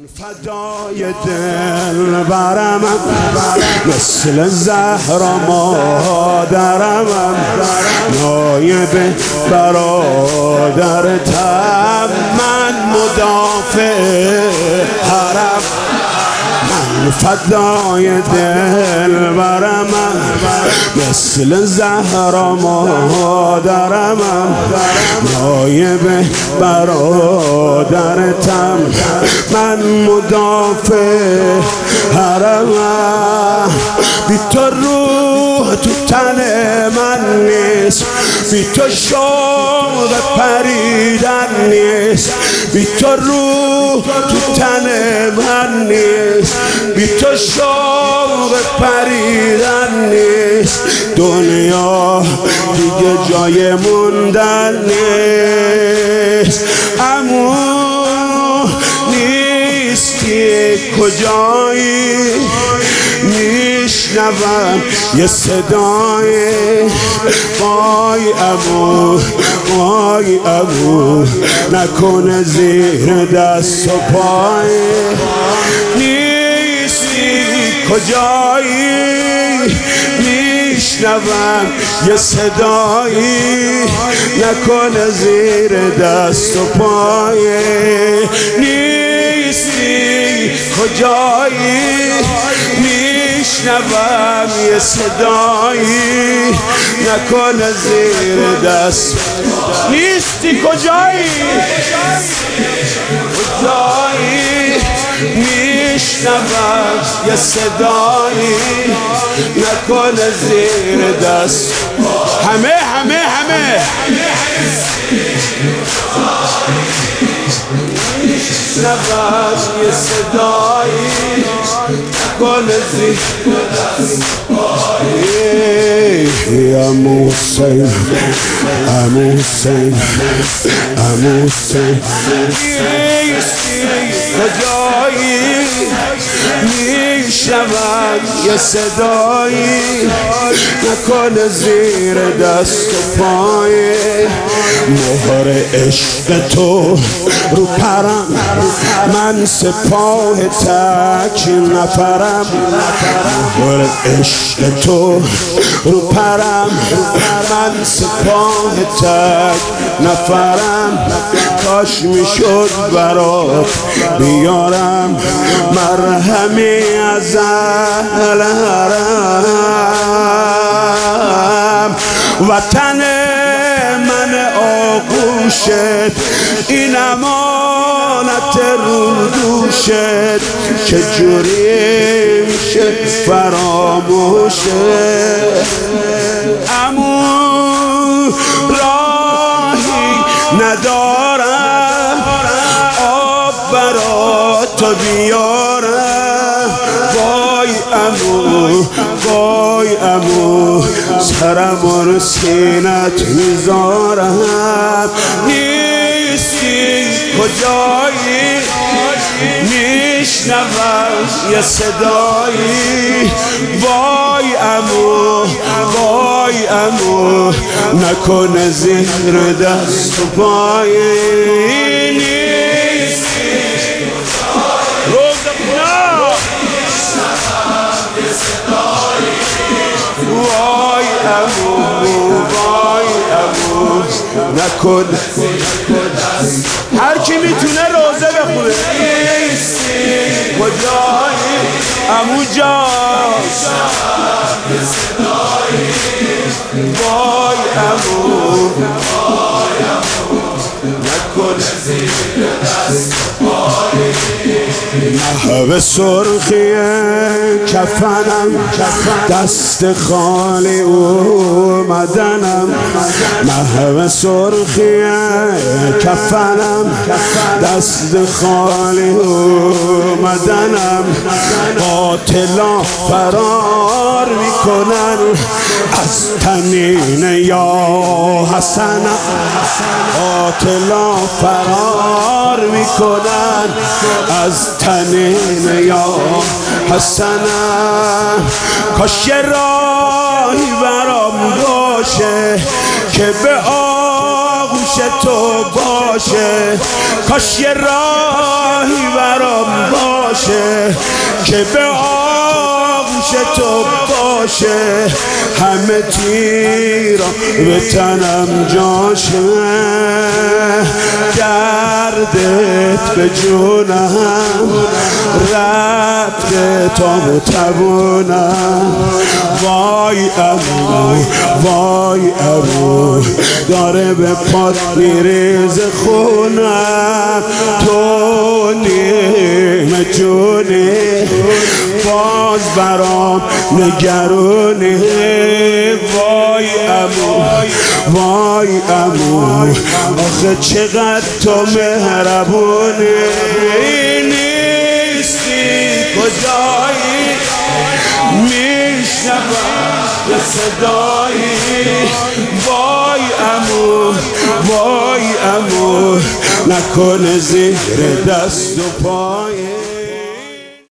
فدای دل برمم مثل زهرا مادرمم نایب برادرتم من مدافع حرم من فدای دل برمم مثل زهرا مادرمم نایب برادرتم من مدافع حرمم بی تو روح تو تن من نیست بی تو شوق پریدن نیست بی تو روح تو تن من نیست بی تو شوق پریدن نیست دنیا دیگه جای موندن نیست عمو نیستی کجایی میشنوم یه صدای وای عمو وای عمو نکنه زیر دست و پای نیستی کجایی میشنوم یه صدایی نکنه زیر دست و پای نیستی کجایی میشنوم یه صدایی نکنه زیر دست نیستی کجایی کجایی میشنوم یه صدایی نکنه زیر دست همه نفس یه صدایی نکنه زیر دست عمو حسین عمو حسین عمو حسین کجایی میشنوم یه صدایی نکنه زیر دست و پای مهر عشق تو رو پرم من سپاه تک نفرم مهر عشق تو رو پرم من سپاه تک نفرم کاش میشد برات بیارم مرهمی از اهل حرم وطن من آغوشت این امانت رو دوشت چجوری میشه فراموشت عمو راهی ندارم آب برا تو بیارم وای عمو وای عمو سرم رو سینت میذارم نیستی کجایی میشنوم یه صدایی وای عمو وای عمو نکنه زیر دست و پای نیستی وای عمو وای عمو نکن هر کی میتونه روزه بخونه کجایی عمو جان وای عمو نکن محو سرخی کفنم دست خالی اومدنم محو سرخی کفنم دست خالی اومدنم قاتلا فرار میکنن از تنین یا حسنم قاتلا فرار میکنن از تنین یا حسنم کاش راهی برام باشه که به آغوش تو باشه کاش راهی برام باشه که به آغوش تو باشه، همه تیرا به تنم جاشه، دردت به جونم رفته تا متوانم. وای امو وای امو داره به پات میریز خونم، تو نیم جونی باز برام نگرونی. وای امو وای امو آخه چقدر تو مهربونی، نیستی کجایی میشنوم به صدایی. وای امو وای امو نکنه زیر دست و پا